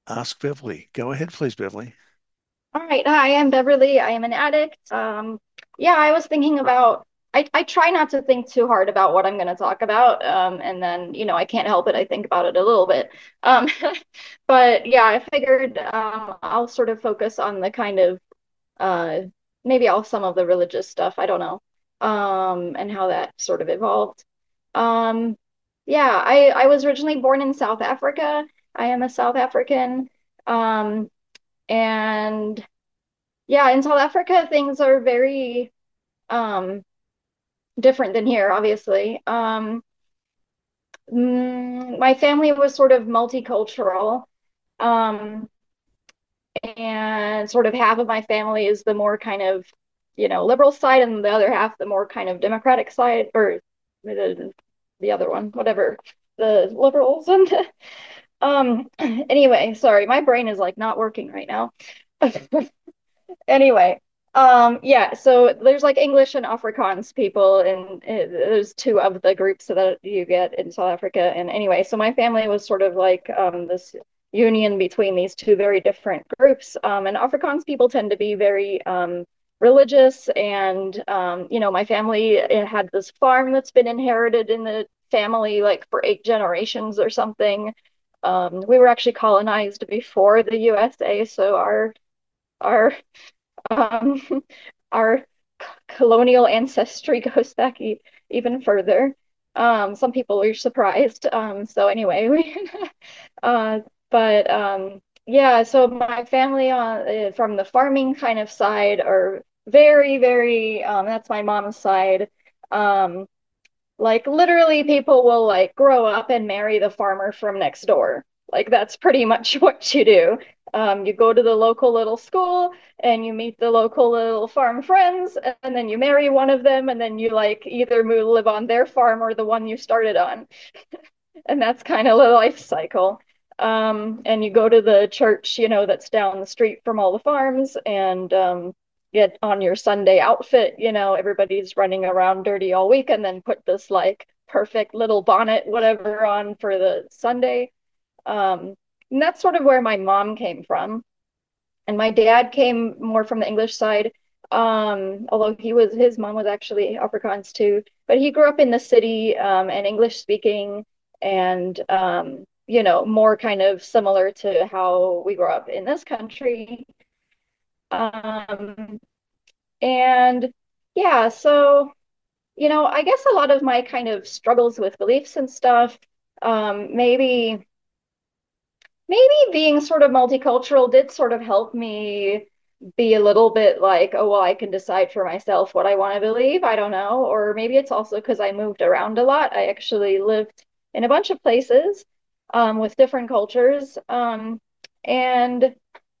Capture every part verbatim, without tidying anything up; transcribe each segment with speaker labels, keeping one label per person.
Speaker 1: Ask Beverly. Go ahead, please, Beverly.
Speaker 2: All right. Hi, I'm Beverly. I am an addict. Um, yeah, I was thinking about, I, I try not to think too hard about what I'm going to talk about. Um, and then, you know, I can't help it. I think about it a little bit. Um, but yeah, I figured um, I'll sort of focus on the kind of, uh, maybe all some of the religious stuff. I don't know. Um, and how that sort of evolved. Um, yeah, I, I was originally born in South Africa. I am a South African. Um, and yeah, in South Africa, things are very um, different than here, obviously. Um, mm, my family was sort of multicultural, um, and sort of half of my family is the more kind of, you know, liberal side, and the other half the more kind of democratic side, or the, the other one, whatever, the liberals. And um, anyway, sorry, my brain is like not working right now. Anyway, um, yeah, so there's like English and Afrikaans people, and uh, there's two of the groups that you get in South Africa. And anyway, so my family was sort of like um, this union between these two very different groups. Um, and Afrikaans people tend to be very um, religious, and um, you know, my family it had this farm that's been inherited in the family like for eight generations or something. Um, we were actually colonized before the U S A, so our our um, our colonial ancestry goes back e even further. Um, some people were surprised. Um, so anyway, we, uh, but um, yeah, so my family on uh, from the farming kind of side are very, very, um, that's my mom's side. Um, like literally people will like grow up and marry the farmer from next door. Like that's pretty much what you do. Um, you go to the local little school and you meet the local little farm friends, and then you marry one of them, and then you like either move live on their farm or the one you started on. And that's kind of the life cycle. Um, and you go to the church, you know, that's down the street from all the farms, and um, get on your Sunday outfit. You know, everybody's running around dirty all week, and then put this like perfect little bonnet, whatever, on for the Sunday. Um, and that's sort of where my mom came from. And my dad came more from the English side. Um, although he was his mom was actually Afrikaans too, but he grew up in the city um, and English speaking, and um, you know, more kind of similar to how we grew up in this country. Um, and yeah, so you know, I guess a lot of my kind of struggles with beliefs and stuff, um, maybe maybe being sort of multicultural did sort of help me be a little bit like, oh, well, I can decide for myself what I want to believe. I don't know. Or maybe it's also because I moved around a lot. I actually lived in a bunch of places um, with different cultures. Um, and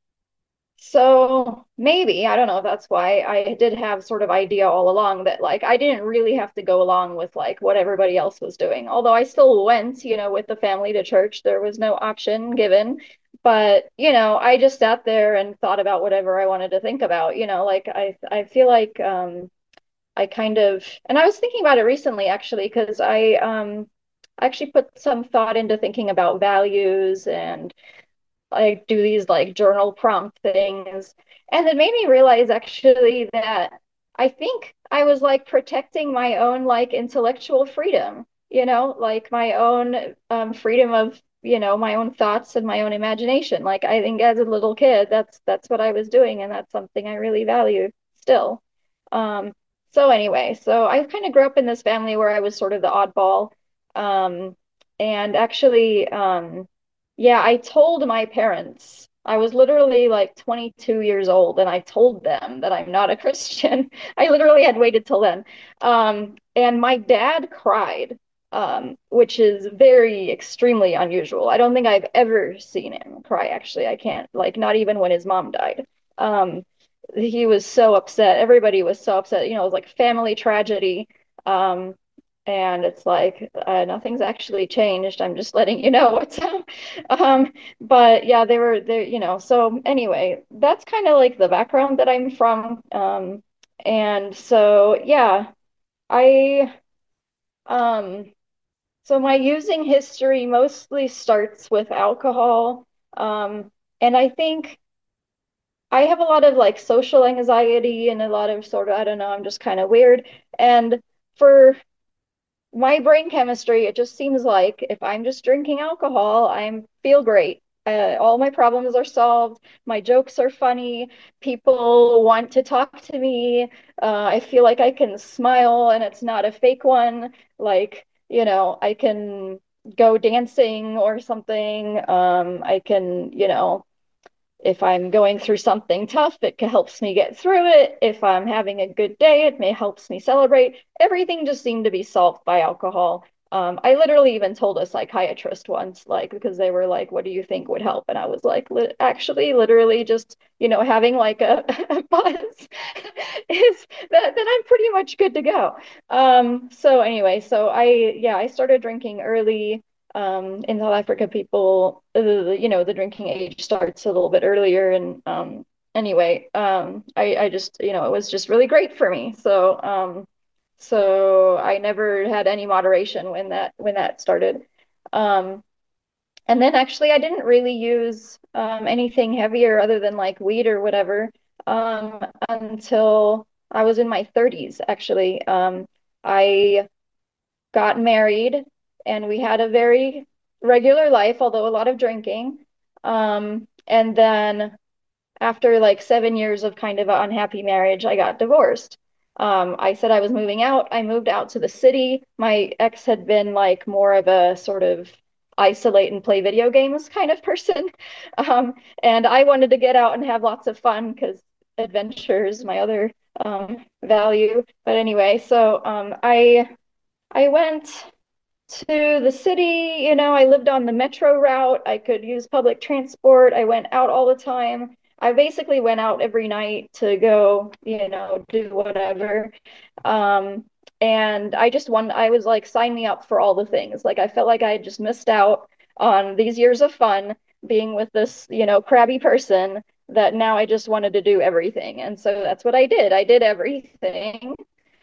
Speaker 2: so maybe, I don't know if that's why I did have sort of idea all along that like I didn't really have to go along with like what everybody else was doing. Although I still went, you know, with the family to church, there was no option given. But, you know, I just sat there and thought about whatever I wanted to think about, you know, like I I feel like um I kind of and I was thinking about it recently actually because I um I actually put some thought into thinking about values, and like do these like journal prompt things. And it made me realize actually that I think I was like protecting my own like intellectual freedom, you know, like my own um, freedom of, you know, my own thoughts and my own imagination. Like I think as a little kid, that's that's what I was doing, and that's something I really value still. Um, so anyway, so I kind of grew up in this family where I was sort of the oddball. Um, and actually, um, yeah, I told my parents. I was literally like twenty-two years old, and I told them that I'm not a Christian. I literally had waited till then. Um, and my dad cried, um, which is very extremely unusual. I don't think I've ever seen him cry, actually. I can't, like, not even when his mom died. Um, he was so upset. Everybody was so upset. You know, it was like family tragedy. Um, and it's like uh, nothing's actually changed. I'm just letting you know what's up. Um, but yeah, they were there, you know. So anyway, that's kind of like the background that I'm from. Um, and so yeah, I um so my using history mostly starts with alcohol. Um, and I think I have a lot of like social anxiety and a lot of sort of, I don't know, I'm just kind of weird. And for my brain chemistry, it just seems like if I'm just drinking alcohol, I feel great. Uh, all my problems are solved. My jokes are funny. People want to talk to me. Uh, I feel like I can smile and it's not a fake one. Like, you know, I can go dancing or something. Um, I can, you know, if I'm going through something tough, it helps me get through it. If I'm having a good day, it may helps me celebrate. Everything just seemed to be solved by alcohol. Um, I literally even told a psychiatrist once, like, because they were like, "What do you think would help?" And I was like, li "Actually, literally, just you know, having like a, a buzz is that. Then I'm pretty much good to go." Um, so anyway, so I yeah, I started drinking early. Um, in South Africa, people, uh, you know, the drinking age starts a little bit earlier. And um, anyway, um, I, I just, you know, it was just really great for me. So, um, so I never had any moderation when that when that started. Um, and then actually, I didn't really use um, anything heavier other than like weed or whatever um, until I was in my thirties, actually. Um, I got married, and we had a very regular life, although a lot of drinking. Um, and then after like seven years of kind of an unhappy marriage, I got divorced. Um, I said I was moving out. I moved out to the city. My ex had been like more of a sort of isolate and play video games kind of person. Um, and I wanted to get out and have lots of fun because adventure is my other um, value. But anyway, so um, I I went to the city. You know, I lived on the metro route. I could use public transport. I went out all the time. I basically went out every night to go, you know, do whatever. Um, and I just won, I was like, sign me up for all the things. Like I felt like I had just missed out on these years of fun being with this, you know, crabby person that now I just wanted to do everything. And so that's what I did. I did everything.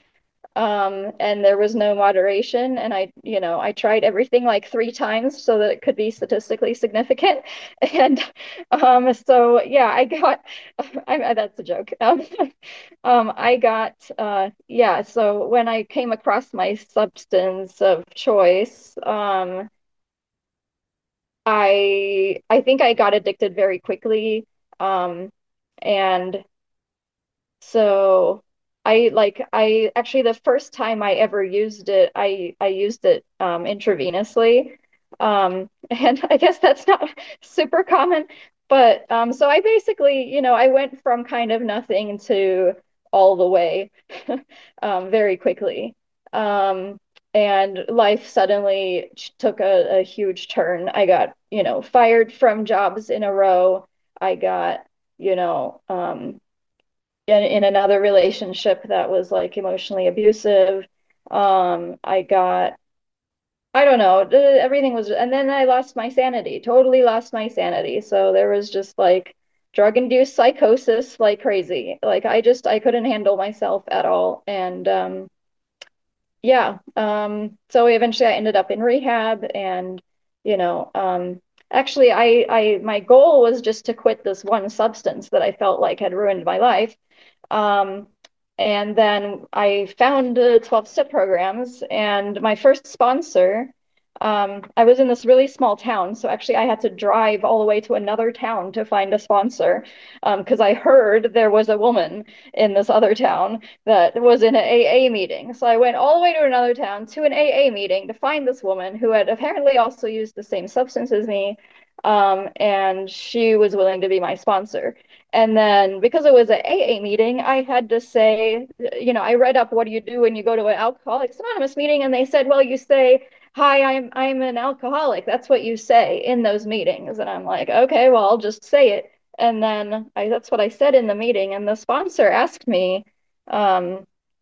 Speaker 2: Um, and there was no moderation. And I, you know, I tried everything like three times so that it could be statistically significant. And um, so, yeah, I got, I, that's a joke. Um, um, I got, uh, yeah, so when I came across my substance of choice, um, I, I think I got addicted very quickly. Um, and So I like I actually the first time I ever used it, I I used it um, intravenously. Um, and I guess that's not super common, but um, so I basically, you know, I went from kind of nothing to all the way um, very quickly. Um, and life suddenly took a, a huge turn. I got, you know, fired from jobs in a row. I got, you know, um, in, in another relationship that was like emotionally abusive. Um, I got, I don't know, everything was, and then I lost my sanity, totally lost my sanity. So there was just like drug-induced psychosis like crazy. Like I just, I couldn't handle myself at all. And um, yeah, um, so eventually I ended up in rehab and, you know, um, actually I, I, my goal was just to quit this one substance that I felt like had ruined my life. Um, and then I found the twelve step programs, and my first sponsor, um, I was in this really small town. So actually, I had to drive all the way to another town to find a sponsor because um, I heard there was a woman in this other town that was in an A A meeting. So I went all the way to another town to an A A meeting to find this woman who had apparently also used the same substance as me. Um, and she was willing to be my sponsor. And then because it was an A A meeting, I had to say, you know, I read up what do you do when you go to an Alcoholics Anonymous meeting, and they said, well, you say, hi, I'm I'm an alcoholic. That's what you say in those meetings. And I'm like, okay, well, I'll just say it. And then I, that's what I said in the meeting. And the sponsor asked me, um,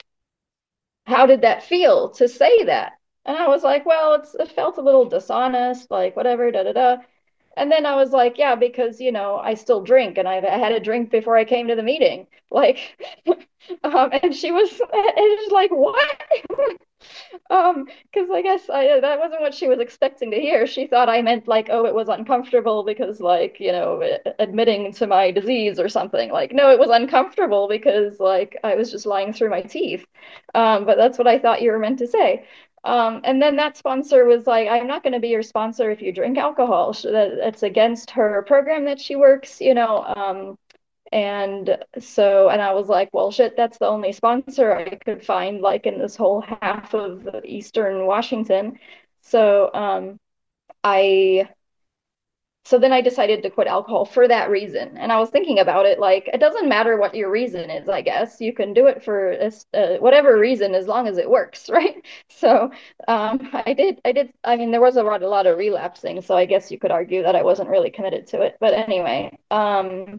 Speaker 2: how did that feel to say that? And I was like, well, it's, it felt a little dishonest, like whatever, da da da. And then I was like, yeah, because, you know, I still drink and I've, I had a drink before I came to the meeting. Like, um, and she was, and it's like, what? Um, because I guess I that wasn't what she was expecting to hear. She thought I meant like, oh, it was uncomfortable because like, you know, admitting to my disease or something. Like, no, it was uncomfortable because like I was just lying through my teeth. Um, but that's what I thought you were meant to say. Um, and then that sponsor was like, I'm not going to be your sponsor if you drink alcohol. She, that, that's against her program that she works, you know. Um, and so, and I was like, well, shit, that's the only sponsor I could find, like in this whole half of Eastern Washington. So, um, I, so then I decided to quit alcohol for that reason. And I was thinking about it, like, it doesn't matter what your reason is, I guess. You can do it for uh, whatever reason as long as it works, right? So, um, I did, I did, I mean, there was a lot, a lot of relapsing, so I guess you could argue that I wasn't really committed to it. But anyway, um,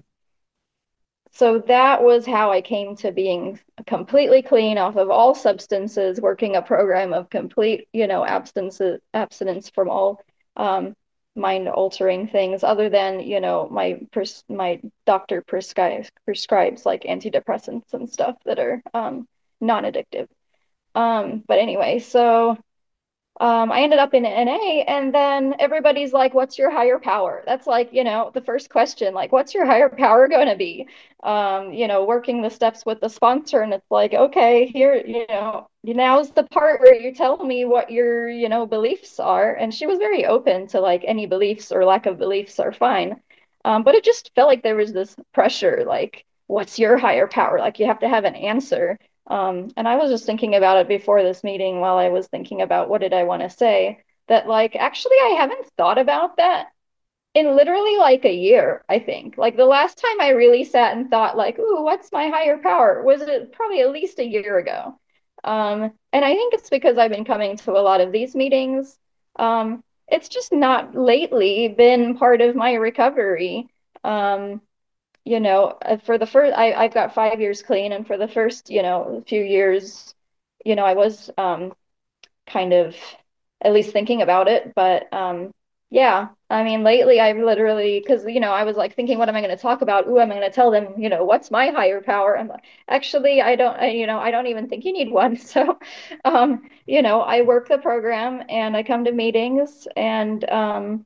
Speaker 2: so that was how I came to being completely clean off of all substances, working a program of complete, you know, abstinence abstinence from all um, mind altering things, other than, you know, my pres my doctor prescribes prescribes like antidepressants and stuff that are um, non-addictive. Um, but anyway, so um, I ended up in N A, and then everybody's like, "What's your higher power?" That's like, you know, the first question, like, "What's your higher power going to be?" Um, you know, working the steps with the sponsor, and it's like, okay, here, you know, now's the part where you tell me what your, you know, beliefs are. And she was very open to like any beliefs or lack of beliefs are fine. Um, but it just felt like there was this pressure, like, "What's your higher power?" Like you have to have an answer. Um, and I was just thinking about it before this meeting while I was thinking about what did I want to say, that like actually I haven't thought about that in literally like a year, I think. Like the last time I really sat and thought like, "Ooh, what's my higher power?" was it probably at least a year ago. Um, and I think it's because I've been coming to a lot of these meetings. Um, it's just not lately been part of my recovery. Um, you know, uh, for the first, I, I've got five years clean, and for the first, you know, few years, you know, I was um, kind of at least thinking about it. But um, yeah, I mean, lately I've literally, because, you know, I was like thinking, what am I going to talk about? Ooh, I'm going to tell them, you know, what's my higher power? I'm like, actually, I don't, I, you know, I don't even think you need one. So, um, you know, I work the program and I come to meetings and, um,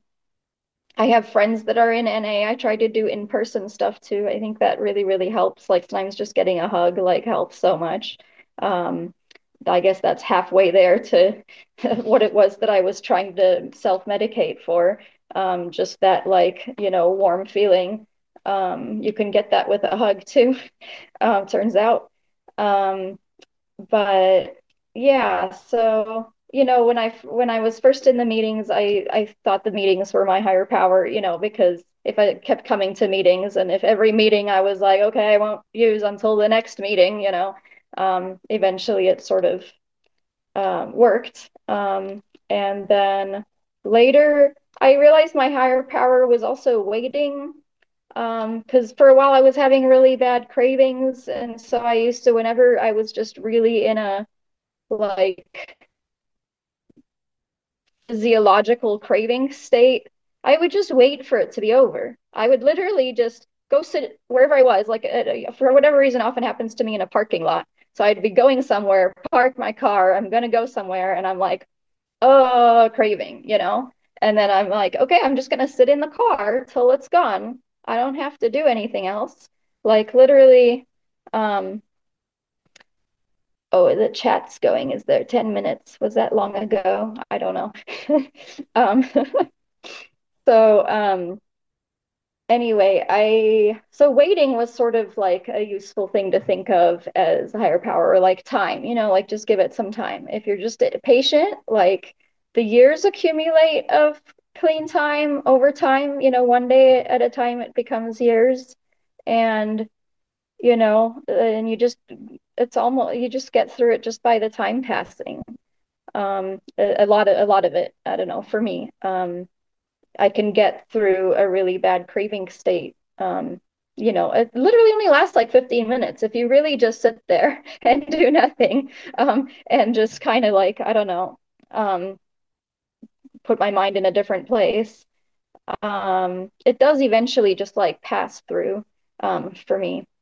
Speaker 2: I have friends that are in N A. I try to do in-person stuff too. I think that really, really helps. Like sometimes just getting a hug like helps so much. Um, I guess that's halfway there to what it was that I was trying to self-medicate for. Um, just that like, you know, warm feeling. Um, you can get that with a hug too, um, turns out. Um, but yeah, so you know, when I when I was first in the meetings, I I thought the meetings were my higher power, you know, because if I kept coming to meetings and if every meeting I was like, okay, I won't use until the next meeting, you know, um, eventually it sort of um, worked. Um, and then later, I realized my higher power was also waiting. Um, because for a while I was having really bad cravings, and so I used to, whenever I was just really in a like physiological craving state, I would just wait for it to be over. I would literally just go sit wherever I was, like uh, for whatever reason, often happens to me in a parking lot. So I'd be going somewhere, park my car, I'm gonna go somewhere, and I'm like, oh, craving, you know? And then I'm like, okay, I'm just gonna sit in the car till it's gone. I don't have to do anything else. Like literally, um, oh, the chat's going. Is there ten minutes? Was that long ago? I don't know. Um, so um anyway, I so waiting was sort of like a useful thing to think of as a higher power, or like time, you know, like just give it some time. If you're just patient, like the years accumulate of clean time over time, you know, one day at a time it becomes years. And you know, and you just it's almost you just get through it just by the time passing. Um, a, a lot of a lot of it, I don't know, for me. Um, I can get through a really bad craving state. Um, you know, it literally only lasts like fifteen minutes if you really just sit there and do nothing, um, and just kind of like, I don't know, um, put my mind in a different place. Um, it does eventually just like pass through, um, for me.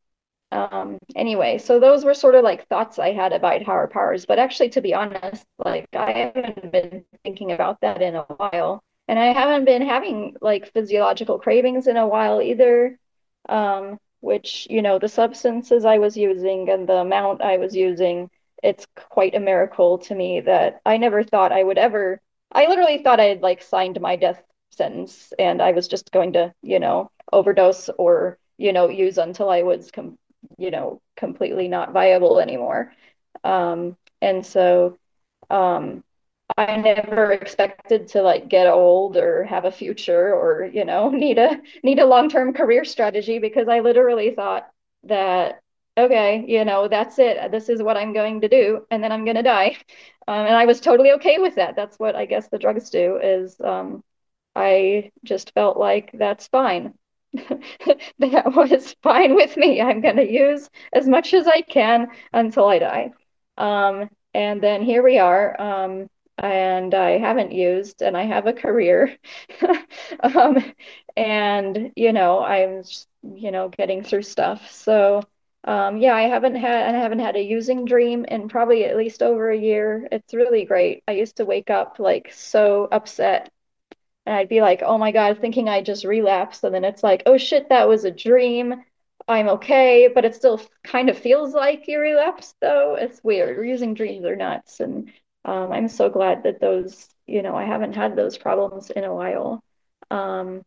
Speaker 2: Um, anyway, so those were sort of like thoughts I had about higher powers. But actually, to be honest, like I haven't been thinking about that in a while. And I haven't been having like physiological cravings in a while either. Um, which, you know, the substances I was using and the amount I was using, it's quite a miracle to me that I never thought I would ever. I literally thought I had like signed my death sentence and I was just going to, you know, overdose or, you know, use until I was com you know, completely not viable anymore. Um, and so um, I never expected to like get old or have a future or, you know, need a need a long-term career strategy because I literally thought that, okay, you know, that's it. This is what I'm going to do, and then I'm going to die. Um, and I was totally okay with that. That's what I guess the drugs do is um, I just felt like that's fine. That was fine with me. I'm going to use as much as I can until I die. Um, and then here we are. Um, and I haven't used, and I have a career. um, and, you know, I'm, you know, getting through stuff. So, um, yeah, I haven't had, I haven't had a using dream in probably at least over a year. It's really great. I used to wake up like so upset and I'd be like, oh my God, thinking I just relapsed. And then it's like, oh shit, that was a dream. I'm okay. But it still kind of feels like you relapsed, though. It's weird. We're using dreams are nuts. And um, I'm so glad that those, you know, I haven't had those problems in a while. Um,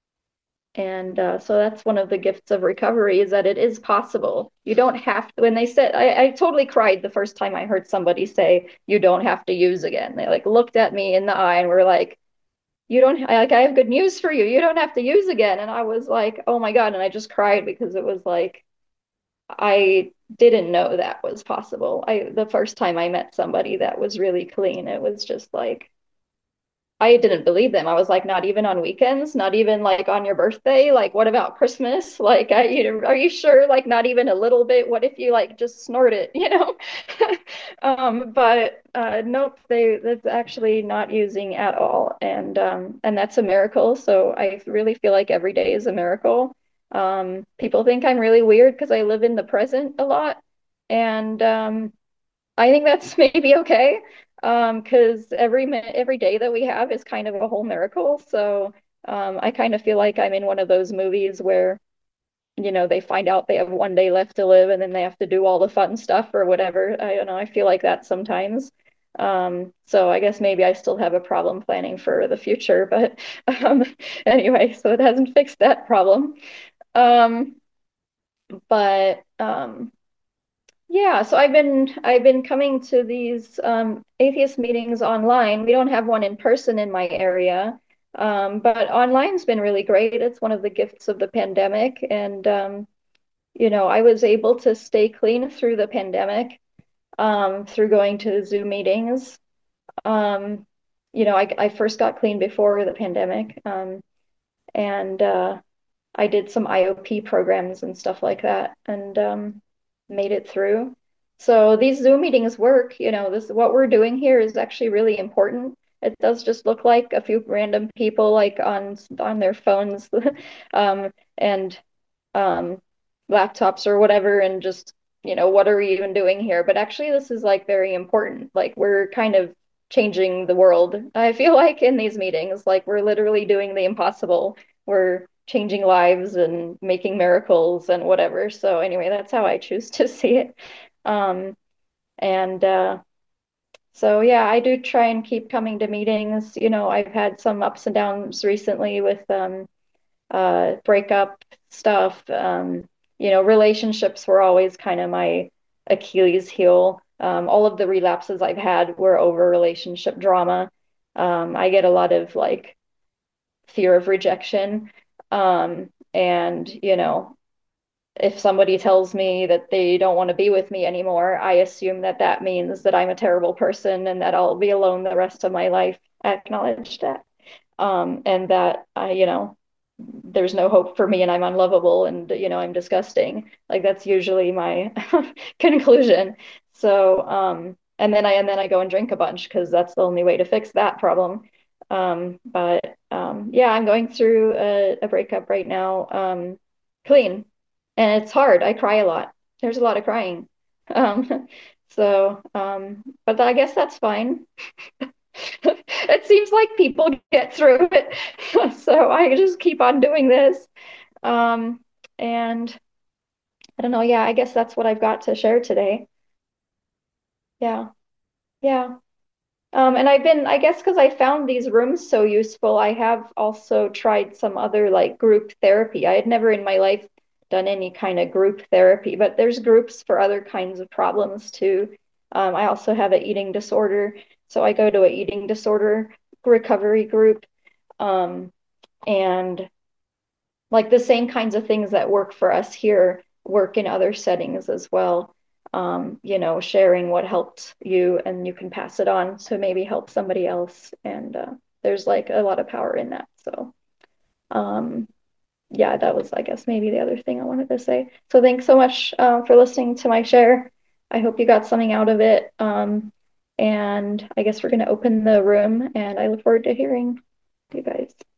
Speaker 2: and uh, so that's one of the gifts of recovery is that it is possible. You don't have to, when they said, I, I totally cried the first time I heard somebody say, you don't have to use again. They like looked at me in the eye and were like, you don't like I have good news for you. You don't have to use again. And I was like, oh my God. And I just cried because it was like I didn't know that was possible. I the first time I met somebody that was really clean, it was just like I didn't believe them. I was like, not even on weekends, not even like on your birthday. Like, what about Christmas? Like, I, you know, are you sure? Like, not even a little bit. What if you like just snort it, you know? Um, but uh, nope, they that's actually not using at all, and um, and that's a miracle. So I really feel like every day is a miracle. Um, people think I'm really weird because I live in the present a lot, and um, I think that's maybe okay. Um, because every minute, every day that we have is kind of a whole miracle. So, um, I kind of feel like I'm in one of those movies where, you know, they find out they have one day left to live and then they have to do all the fun stuff or whatever. I don't know. I feel like that sometimes. Um, so I guess maybe I still have a problem planning for the future, but um, anyway, so it hasn't fixed that problem. Um, but um, yeah, so I've been I've been coming to these um, atheist meetings online. We don't have one in person in my area, um, but online's been really great. It's one of the gifts of the pandemic, and um, you know, I was able to stay clean through the pandemic um, through going to Zoom meetings. Um, you know, I I first got clean before the pandemic, um, and uh, I did some I O P programs and stuff like that and um, made it through. So these Zoom meetings work. You know, this what we're doing here is actually really important. It does just look like a few random people like on on their phones um, and um, laptops or whatever, and just, you know, what are we even doing here? But actually, this is like very important. Like we're kind of changing the world. I feel like in these meetings, like we're literally doing the impossible. We're changing lives and making miracles and whatever. So anyway, that's how I choose to see it. Um, and uh, so yeah, I do try and keep coming to meetings. You know, I've had some ups and downs recently with um, uh, breakup stuff. Um, you know, relationships were always kind of my Achilles heel. Um, all of the relapses I've had were over relationship drama. Um, I get a lot of like fear of rejection. Um, and, you know, if somebody tells me that they don't want to be with me anymore, I assume that that means that I'm a terrible person and that I'll be alone the rest of my life. I acknowledge that. Um, and that I, you know, there's no hope for me and I'm unlovable and, you know, I'm disgusting. Like that's usually my conclusion. So, um, and then I and then I go and drink a bunch because that's the only way to fix that problem. Um, but um, yeah, I'm going through a, a breakup right now, um, clean, and it's hard. I cry a lot. there's a lot of crying. Um, so, um, but I guess that's fine. It seems like people get through it. So I just keep on doing this. Um, and I don't know. Yeah, I guess that's what I've got to share today. Yeah. Yeah. Um, and I've been, I guess, because I found these rooms so useful, I have also tried some other like group therapy. I had never in my life done any kind of group therapy, but there's groups for other kinds of problems too. Um, I also have an eating disorder, so I go to an eating disorder recovery group. Um, and like the same kinds of things that work for us here work in other settings as well. Um, you know, sharing what helped you and you can pass it on to maybe help somebody else. And uh, there's like a lot of power in that. So, um, yeah, that was, I guess, maybe the other thing I wanted to say. So thanks so much uh, for listening to my share. I hope you got something out of it. Um, and I guess we're going to open the room and I look forward to hearing you guys.